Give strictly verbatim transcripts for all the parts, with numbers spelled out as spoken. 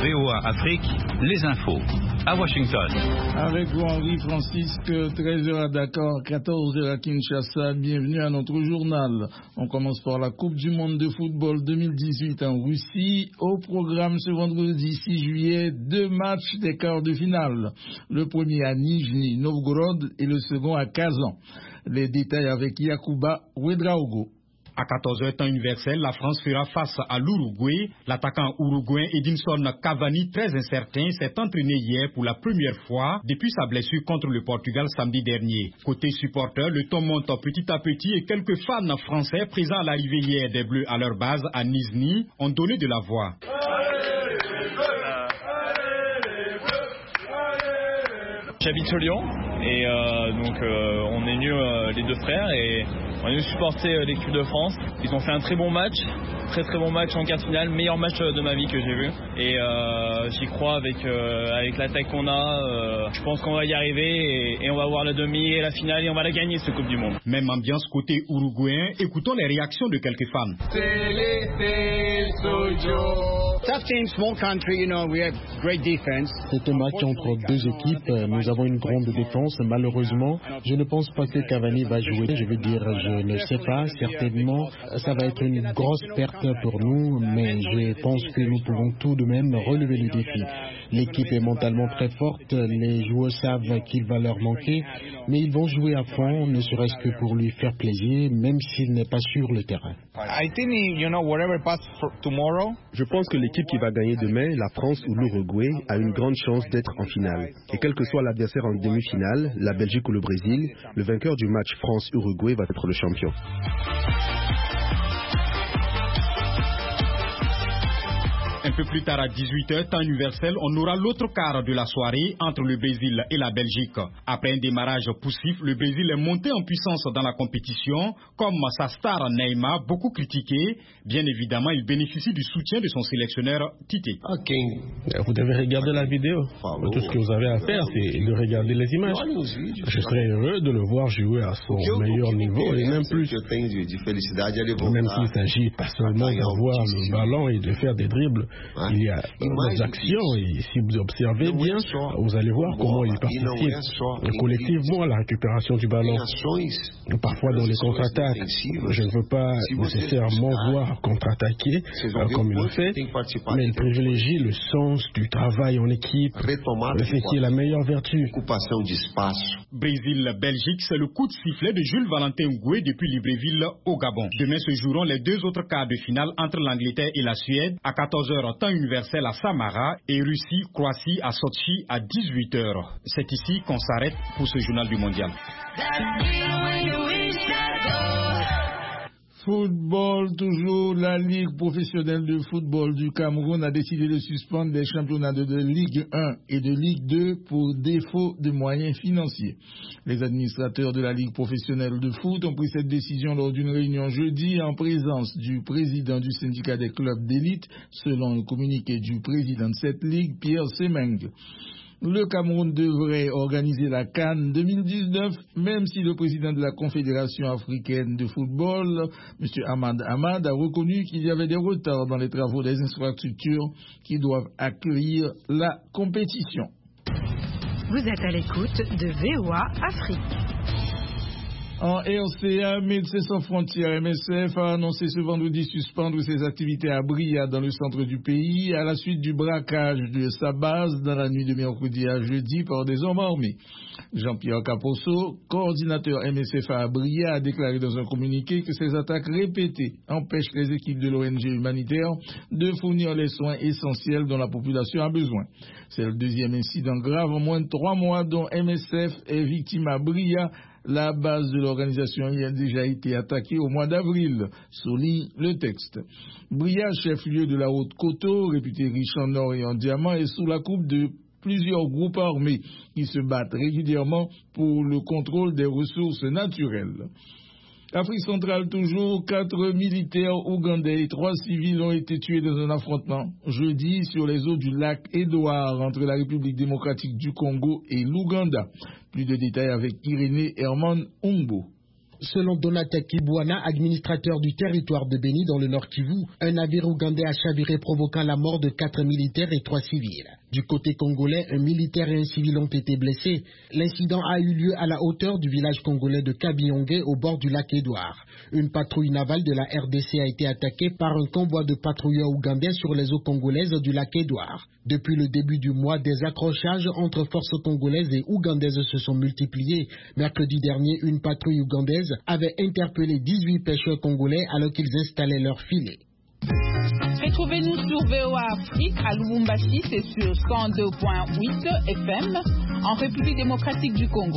V O A Afrique, les infos. À Washington. Avec vous, Henri Francisque, treize heures à Dakar, quatorze heures à Kinshasa. Bienvenue à notre journal. On commence par la Coupe du monde de football deux mille dix-huit en Russie. Au programme ce vendredi six juillet, deux matchs des quarts de finale. Le premier à Nijni Novgorod et le second à Kazan. Les détails avec Yakuba Ouedraogo. À quatorze heures temps universel, la France fera face à l'Uruguay. L'attaquant uruguayen Edinson Cavani, très incertain, s'est entraîné hier pour la première fois depuis sa blessure contre le Portugal samedi dernier. Côté supporters, le ton monte petit à petit et quelques fans français présents à l'arrivée hier des Bleus à leur base à Nizhny ont donné de la voix. J'habite au Lyon et euh, donc euh, on est venus euh, les deux frères et on est venus supporter euh, l'équipe de France. Ils ont fait un très bon match, très très bon match en quart de finale, meilleur match de ma vie que j'ai vu. Et euh, j'y crois avec euh, avec l'attaque qu'on a. Euh, je pense qu'on va y arriver et, et on va voir la demi et la finale et on va la gagner cette Coupe du Monde. Même ambiance côté uruguayen. Écoutons les réactions de quelques fans. C'est un match entre deux équipes. Nous avons une grande défense. Malheureusement, je ne pense pas que Cavani va jouer. Je veux dire, je ne sais pas. Certainement, ça va être une grosse perte pour nous, mais je pense que nous pouvons tout de même relever le défi. L'équipe est mentalement très forte. Les joueurs savent qu'il va leur manquer, mais ils vont jouer à fond, ne serait-ce que pour lui faire plaisir, même s'il n'est pas sur le terrain. Je pense que l'équipe qui va gagner demain, la France ou l'Uruguay, a une grande chance d'être en finale. Et quel que soit l'adversaire en demi-finale, la Belgique ou le Brésil, le vainqueur du match France-Uruguay va être le champion. Un peu plus tard à dix-huit heures, temps universel, on aura l'autre quart de la soirée entre le Brésil et la Belgique. Après un démarrage poussif, le Brésil est monté en puissance dans la compétition, comme sa star Neymar, beaucoup critiqué. Bien évidemment, il bénéficie du soutien de son sélectionneur Tite. Vous devez regarder la vidéo. Tout ce que vous avez à faire, c'est de regarder les images. Je serais heureux de le voir jouer à son meilleur niveau et même plus. Même s'il s'agit pas seulement d'avoir le ballon et de faire des dribbles. Il y a des actions et si vous observez bien, vous allez voir comment il participe collectivement à la récupération du ballon. Parfois dans les contre-attaques, je ne veux pas nécessairement voir contre-attaquer comme il le fait, mais il privilégie le sens du travail en équipe, ce qui est la meilleure vertu. Brésil-Belgique, c'est le coup de sifflet de Jules Valentin Goué depuis Libreville au Gabon. Demain se joueront les deux autres quarts de finale entre l'Angleterre et la Suède à quatorze heures temps universel à Samara et Russie-Croatie à Sochi à dix-huit heures. C'est ici qu'on s'arrête pour ce journal du mondial. Football, toujours, la Ligue professionnelle de football du Cameroun a décidé de suspendre les championnats de, de Ligue un et de Ligue deux pour défaut de moyens financiers. Les administrateurs de la Ligue professionnelle de foot ont pris cette décision lors d'une réunion jeudi en présence du président du syndicat des clubs d'élite, selon le communiqué du président de cette ligue, Pierre Semeng. Le Cameroun devrait organiser la CAN deux mille dix-neuf, même si le président de la Confédération africaine de football, M. Ahmad Ahmad, a reconnu qu'il y avait des retards dans les travaux des infrastructures qui doivent accueillir la compétition. Vous êtes à l'écoute de V O A Afrique. En R C A, Médecins sans frontières M S F a annoncé ce vendredi suspendre ses activités à Bria dans le centre du pays à la suite du braquage de sa base dans la nuit de mercredi à jeudi par des hommes armés. Jean-Pierre Caposso, coordinateur M S F à Bria, a déclaré dans un communiqué que ces attaques répétées empêchent les équipes de l'O N G humanitaire de fournir les soins essentiels dont la population a besoin. C'est le deuxième incident grave en moins de trois mois dont M S F est victime à Bria. La base de l'organisation y a déjà été attaquée au mois d'avril, souligne le texte. Bria, chef-lieu de la Haute-Coteau, réputé riche en or et en diamants, est sous la coupe de plusieurs groupes armés qui se battent régulièrement pour le contrôle des ressources naturelles. Afrique centrale toujours, quatre militaires ougandais et trois civils ont été tués dans un affrontement jeudi sur les eaux du lac Édouard entre la République démocratique du Congo et l'Ouganda. Plus de détails avec Irénée Herman Ongbo. Selon Donata Kibwana, administrateur du territoire de Beni dans le Nord Kivu, un navire ougandais a chaviré provoquant la mort de quatre militaires et trois civils. Du côté congolais, un militaire et un civil ont été blessés. L'incident a eu lieu à la hauteur du village congolais de Kabiyonge au bord du lac Édouard. Une patrouille navale de la R D C a été attaquée par un convoi de patrouilleurs ougandais sur les eaux congolaises du lac Édouard. Depuis le début du mois, des accrochages entre forces congolaises et ougandaises se sont multipliés. Mercredi dernier, une patrouille ougandaise avait interpellé dix-huit pêcheurs congolais alors qu'ils installaient leurs filets. Retrouvez-nous sur V O A Afrique à Lubumbashi, c'est sur cent deux point huit F M en République démocratique du Congo.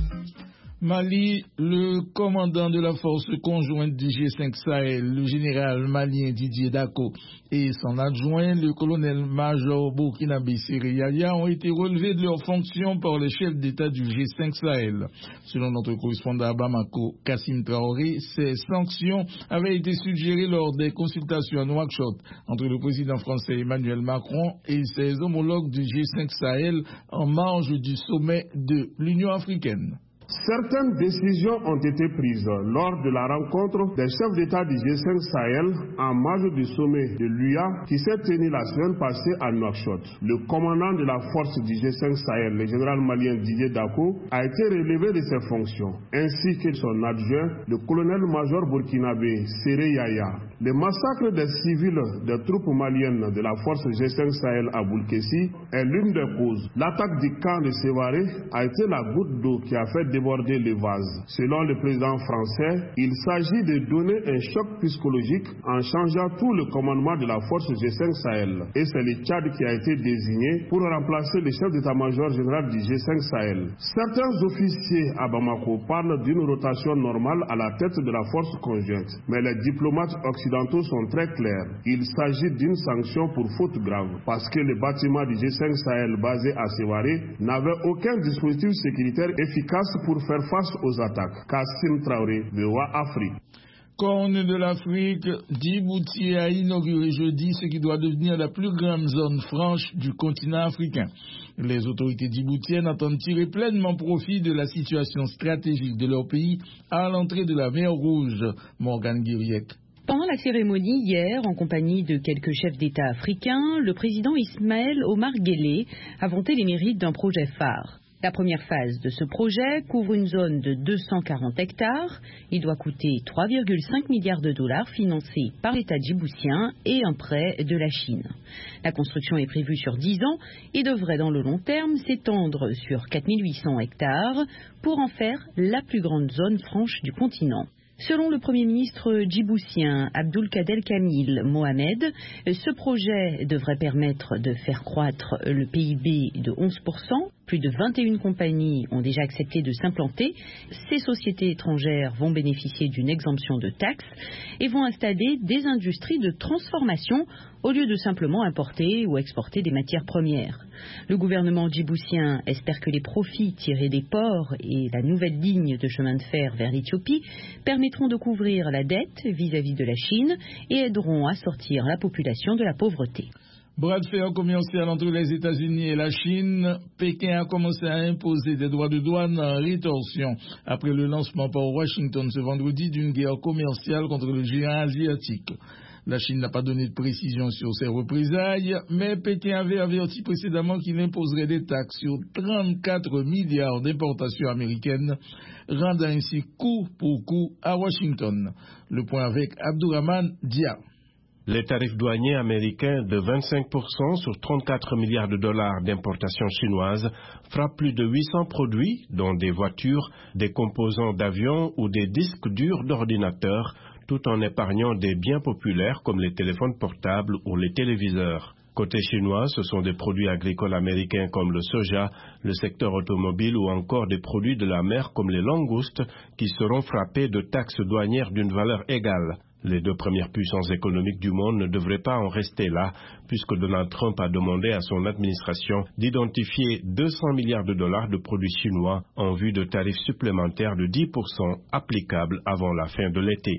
Mali, le commandant de la force conjointe du G cinq Sahel, le général malien Didier Dako, et son adjoint, le colonel-major burkinabé Séré Yaya, ont été relevés de leurs fonctions par les chefs d'État du G cinq Sahel. Selon notre correspondant à Bamako, Kassim Traoré, ces sanctions avaient été suggérées lors des consultations à Nouakchott entre le président français Emmanuel Macron et ses homologues du G cinq Sahel en marge du sommet de l'Union africaine. Certaines décisions ont été prises lors de la rencontre des chefs d'État du G cinq Sahel en marge du sommet de l'U A qui s'est tenu la semaine passée à Nouakchott. Le commandant de la force du G cinq Sahel, le général malien Didier Dako, a été relevé de ses fonctions, ainsi que son adjoint, le colonel-major burkinabé Séré Yaya. Le massacre des civils des troupes maliennes de la force G cinq Sahel à Boulkessi est l'une des causes. L'attaque du camp de Sévaré a été la goutte d'eau qui a fait déborder le vase. Selon le président français, il s'agit de donner un choc psychologique en changeant tout le commandement de la force G cinq Sahel. Et c'est le Tchad qui a été désigné pour remplacer le chef d'état-major général du G cinq Sahel. Certains officiers à Bamako parlent d'une rotation normale à la tête de la force conjointe. Mais les diplomates occidentaux sont très clairs. Il s'agit d'une sanction pour faute grave parce que le bâtiment du G cinq Sahel basé à Sévaré n'avait aucun dispositif sécuritaire efficace pour faire face aux attaques. Kassim Traoré, V O A Afrique. Corne de l'Afrique, Djibouti a inauguré jeudi ce qui doit devenir la plus grande zone franche du continent africain. Les autorités djiboutiennes entendent tirer pleinement profit de la situation stratégique de leur pays à l'entrée de la mer Rouge. Morgane Guiriec. Pendant la cérémonie hier, en compagnie de quelques chefs d'État africains, le président Ismaël Omar Guelleh a vanté les mérites d'un projet phare. La première phase de ce projet couvre une zone de deux cent quarante hectares. Il doit coûter trois virgule cinq milliards de dollars financés par l'État djiboutien et un prêt de la Chine. La construction est prévue sur dix ans et devrait dans le long terme s'étendre sur quatre mille huit cents hectares pour en faire la plus grande zone franche du continent. Selon le Premier ministre djiboutien Abdulkader Kamil Mohamed, ce projet devrait permettre de faire croître le P I B de onze pour cent. Plus de vingt et une compagnies ont déjà accepté de s'implanter. Ces sociétés étrangères vont bénéficier d'une exemption de taxes et vont installer des industries de transformation au lieu de simplement importer ou exporter des matières premières. Le gouvernement djiboutien espère que les profits tirés des ports et la nouvelle ligne de chemin de fer vers l'Éthiopie permettront de couvrir la dette vis-à-vis de la Chine et aideront à sortir la population de la pauvreté. Bras de fer commercial entre les États-Unis et la Chine. Pékin a commencé à imposer des droits de douane en rétorsion après le lancement par Washington ce vendredi d'une guerre commerciale contre le géant asiatique. La Chine n'a pas donné de précision sur ses représailles, mais Pékin avait averti précédemment qu'il imposerait des taxes sur trente-quatre milliards d'importations américaines, rendant ainsi coup pour coup à Washington. Le point avec Abdourahmane Dia. Les tarifs douaniers américains de vingt-cinq pour cent sur trente-quatre milliards de dollars d'importations chinoises frappent plus de huit cents produits, dont des voitures, des composants d'avions ou des disques durs d'ordinateurs, tout en épargnant des biens populaires comme les téléphones portables ou les téléviseurs. Côté chinois, ce sont des produits agricoles américains comme le soja, le secteur automobile ou encore des produits de la mer comme les langoustes qui seront frappés de taxes douanières d'une valeur égale. Les deux premières puissances économiques du monde ne devraient pas en rester là, puisque Donald Trump a demandé à son administration d'identifier deux cents milliards de dollars de produits chinois en vue de tarifs supplémentaires de dix pour cent applicables avant la fin de l'été.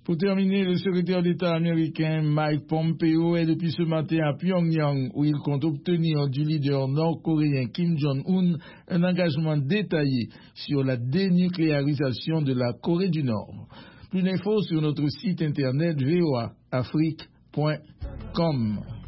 Pour terminer, le secrétaire d'État américain Mike Pompeo est depuis ce matin à Pyongyang où il compte obtenir du leader nord-coréen Kim Jong-un un engagement détaillé sur la dénucléarisation de la Corée du Nord. Plus d'infos sur notre site internet v o a afrique point com.